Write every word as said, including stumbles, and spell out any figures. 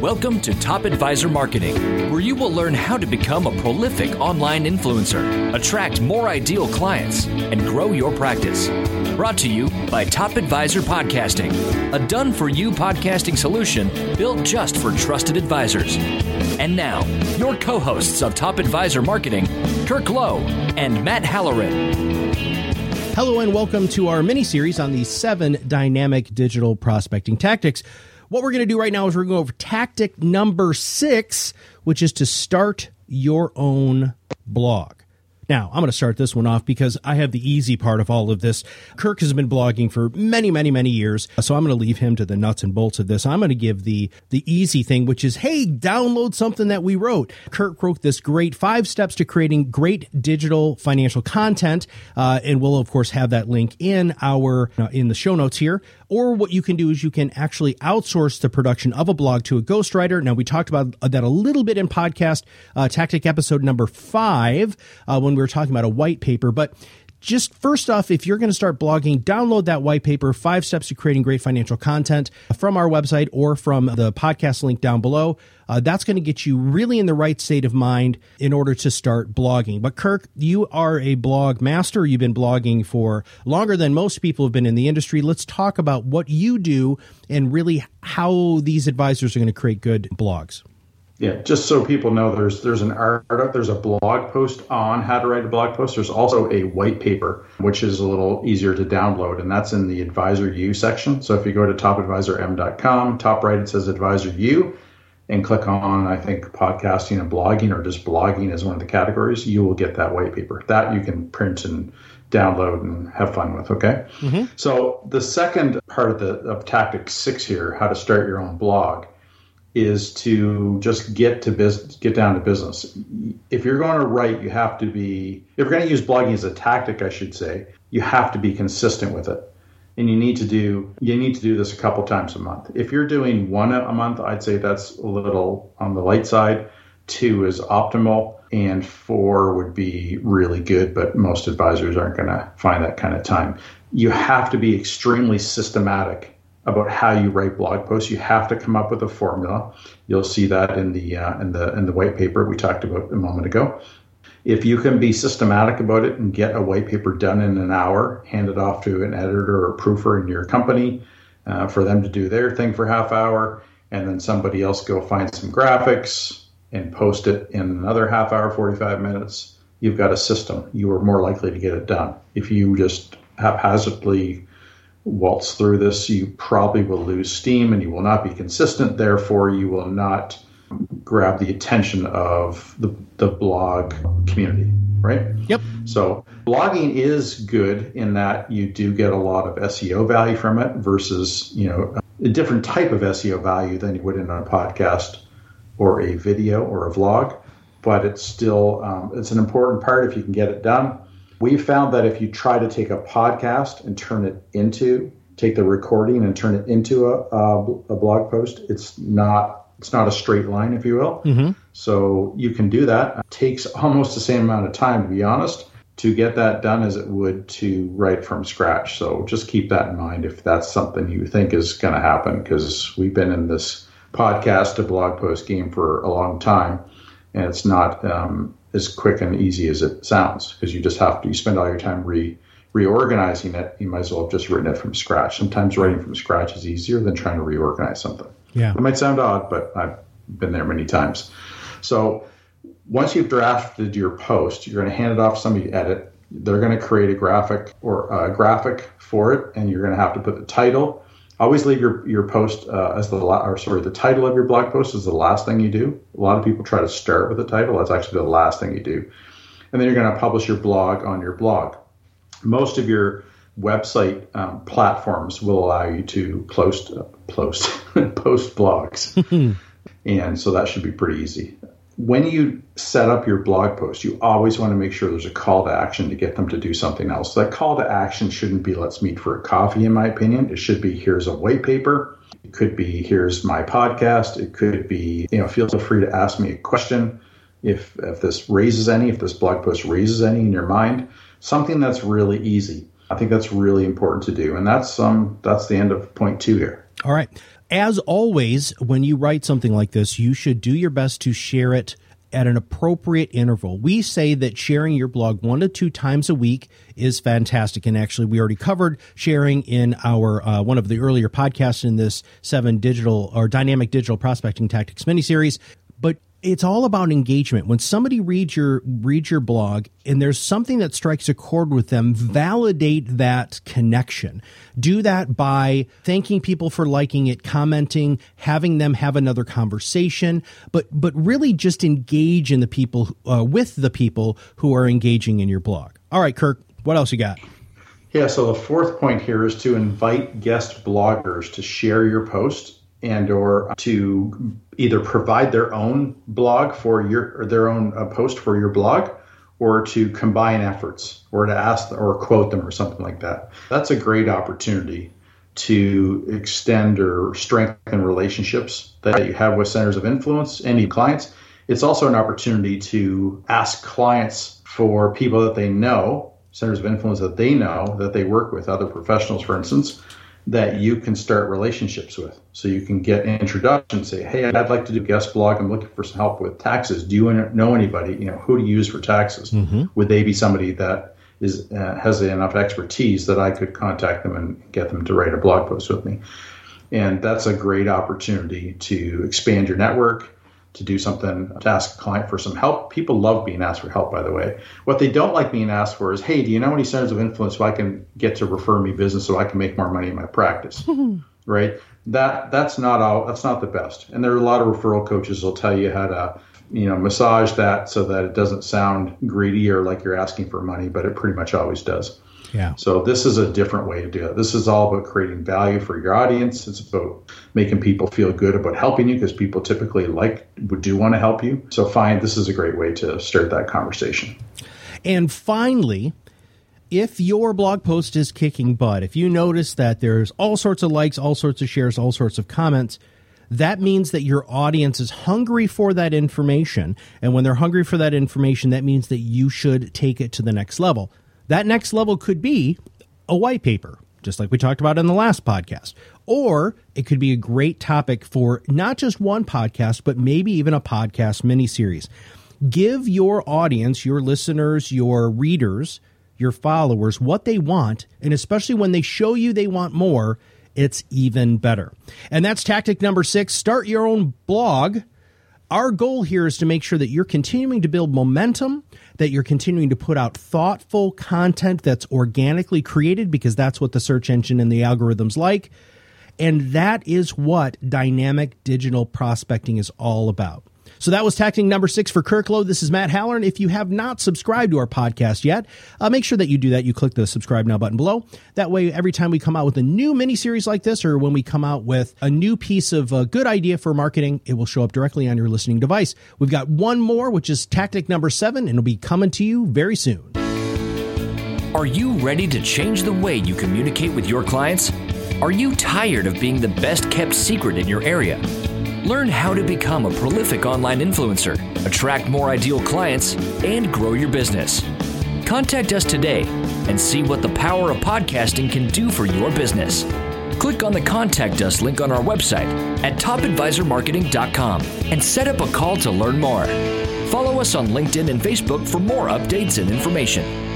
Welcome to Top Advisor Marketing, where you will learn how to become a prolific online influencer, attract more ideal clients, and grow your practice. Brought to you by Top Advisor Podcasting, a done-for-you podcasting solution built just for trusted advisors. And now, your co-hosts of Top Advisor Marketing, Kirk Lowe and Matt Halloran. Hello and welcome to our mini-series on the seven dynamic digital prospecting tactics. What we're going to do right now is we're going to go over tactic number six, which is to start your own blog. Now, I'm going to start this one off because I have the easy part of all of this. Kirk has been blogging for many, many, many years, so I'm going to leave him to the nuts and bolts of this. I'm going to give the the easy thing, which is, hey, download something that we wrote. Kirk wrote this great five steps to creating great digital financial content, uh, and we'll, of course, have that link in our uh, in the show notes here. Or what you can do is you can actually outsource the production of a blog to a ghostwriter. Now, we talked about that a little bit in podcast uh, tactic episode number five uh, when we were talking about a white paper. But just first off, if you're going to start blogging, download that white paper, Five Steps to Creating Great Financial Content, from our website or from the podcast link down below. Uh, that's going to get you really in the right state of mind in order to start blogging. But Kirk, you are a blog master. You've been blogging for longer than most people have been in the industry. Let's talk about what you do and really how these advisors are going to create good blogs. Yeah, just so people know, there's there's an art, there's a blog post on how to write a blog post. There's also a white paper, which is a little easier to download, and that's in the Advisor U section. So if you go to top advisor m dot com, top right, it says Advisor U, and click on, I think, podcasting and blogging, or just blogging as one of the categories, you will get that white paper. That you can print and download and have fun with, okay? Mm-hmm. So the second part of the of tactic six here, how to start your own blog, is to just get to business, get down to business. If you're going to write, you have to be, if you're going to use blogging as a tactic, I should say, you have to be consistent with it. And you need to do, you need to do this a couple times a month. If you're doing one a month, I'd say that's a little on the light side. Two is optimal, and four would be really good, but most advisors aren't going to find that kind of time. You have to be extremely systematic about how you write blog posts. You have to come up with a formula. You'll see that in the uh, in the in the white paper we talked about a moment ago. If you can be systematic about it and get a white paper done in an hour, hand it off to an editor or a proofer in your company uh, for them to do their thing for half hour, and then somebody else go find some graphics and post it in another half hour, forty-five minutes, you've got a system. You are more likely to get it done. If you just haphazardly waltz through this, you probably will lose steam and you will not be consistent. Therefore, you will not grab the attention of the, the blog community, right? Yep. So blogging is good in that you do get a lot of S E O value from it versus, you know, a different type of S E O value than you would in a podcast or a video or a vlog. But it's still, um, it's an important part if you can get it done. We found that if you try to take a podcast and turn it into, take the recording and turn it into a, a, a blog post, it's not it's not a straight line, if you will. Mm-hmm. So you can do that. It takes almost the same amount of time, to be honest, to get that done as it would to write from scratch. So just keep that in mind if that's something you think is going to happen, because we've been in this podcast to blog post game for a long time, and it's not um, as quick and easy as it sounds, because you just have to, you spend all your time re reorganizing it. You might as well have just written it from scratch. Sometimes writing from scratch is easier than trying to reorganize something. Yeah. It might sound odd, but I've been there many times. So once you've drafted your post, you're going to hand it off to somebody to edit. They're going to create a graphic or a graphic for it, and you're going to have to put the title. Always leave your, your post uh, as the, la- or sorry, the title of your blog post is the last thing you do. A lot of people try to start with the title. That's actually the last thing you do. And then you're going to publish your blog on your blog. Most of your website um, platforms will allow you to post, uh, post, post blogs. And so that should be pretty easy. When you set up your blog post, you always want to make sure there's a call to action to get them to do something else. That call to action shouldn't be, let's meet for a coffee, in my opinion. It should be, here's a white paper. It could be, here's my podcast. It could be, you know, feel free to ask me a question if if this raises any, if this blog post raises any in your mind. Something that's really easy. I think that's really important to do. And that's um that's the end of point two here. All right. As always, when you write something like this, you should do your best to share it at an appropriate interval. We say that sharing your blog one to two times a week is fantastic. And actually, we already covered sharing in our uh, one of the earlier podcasts in this seven digital or dynamic digital prospecting tactics miniseries. But it's all about engagement. When somebody reads your reads your blog and there's something that strikes a chord with them, validate that connection. Do that by thanking people for liking it, commenting, having them have another conversation, but but really just engage in the people uh, with the people who are engaging in your blog. All right, Kirk, what else you got? Yeah, so the fourth point here is to invite guest bloggers to share your post and or to either provide their own blog for your or their own uh, post for your blog, or to combine efforts, or to ask or quote them or something like that. That's a great opportunity to extend or strengthen relationships that you have with centers of influence, any clients. It's also an opportunity to ask clients for people that they know, centers of influence that they know, that they work with, other professionals, for instance, that you can start relationships with. So you can get an introduction, say, hey, I'd like to do a guest blog. I'm looking for some help with taxes. Do you know anybody, you know, who to use for taxes? Mm-hmm. Would they be somebody that is uh, has enough expertise that I could contact them and get them to write a blog post with me? And that's a great opportunity to expand your network, to do something, to ask a client for some help. People love being asked for help, by the way. What they don't like being asked for is, hey, do you know any centers of influence so I can get to refer me business so I can make more money in my practice? Right? That that's not all. That's not the best. And there are a lot of referral coaches who'll tell you how to, you know, massage that so that it doesn't sound greedy or like you're asking for money, but it pretty much always does. Yeah. So this is a different way to do it. This is all about creating value for your audience. It's about making people feel good about helping you, because people typically like would do want to help you. So find this is a great way to start that conversation. And finally, if your blog post is kicking butt, if you notice that there's all sorts of likes, all sorts of shares, all sorts of comments, that means that your audience is hungry for that information. And when they're hungry for that information, that means that you should take it to the next level. That next level could be a white paper, just like we talked about in the last podcast. Or it could be a great topic for not just one podcast, but maybe even a podcast mini-series. Give your audience, your listeners, your readers, your followers what they want, and especially when they show you they want more, it's even better. And that's tactic number six, start your own blog. Our goal here is to make sure that you're continuing to build momentum, that you're continuing to put out thoughtful content that's organically created, because that's what the search engine and the algorithms like. And that is what dynamic digital prospecting is all about. So that was tactic number six for Kirk Lowe. This is Matt Halloran. If you have not subscribed to our podcast yet, uh, make sure that you do that. You click the subscribe now button below. That way, every time we come out with a new mini-series like this, or when we come out with a new piece of a good idea for marketing, it will show up directly on your listening device. We've got one more, which is tactic number seven, and it'll be coming to you very soon. Are you ready to change the way you communicate with your clients? Are you tired of being the best kept secret in your area? Learn how to become a prolific online influencer, attract more ideal clients, and grow your business. Contact us today and see what the power of podcasting can do for your business. Click on the Contact Us link on our website at top advisor marketing dot com and set up a call to learn more. Follow us on LinkedIn and Facebook for more updates and information.